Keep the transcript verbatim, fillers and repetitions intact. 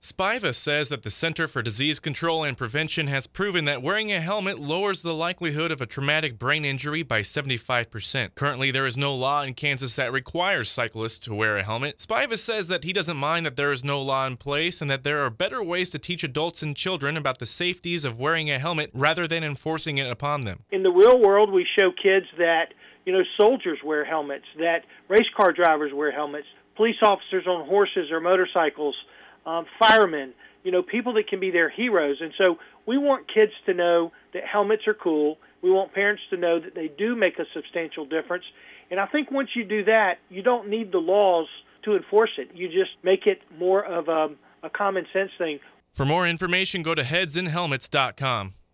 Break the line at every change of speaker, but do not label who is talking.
Spiva says that the Center for Disease Control and Prevention has proven that wearing a helmet lowers the likelihood of a traumatic brain injury by seventy-five percent. Currently, there is no law in Kansas that requires cyclists to wear a helmet. Spiva says that he doesn't mind that there is no law in place and that there are better ways to teach adults and children about the safeties of wearing a helmet rather than enforcing it upon them.
In the real world, we show kids that, you know, soldiers wear helmets, that race car drivers wear helmets, police officers on horses or motorcycles, Um, firemen, you know, people that can be their heroes. And so we want kids to know that helmets are cool. We want parents to know that they do make a substantial difference. And I think once you do that, you don't need the laws to enforce it. You just make it more of a, a common sense thing.
For more information, go to heads in helmets dot com.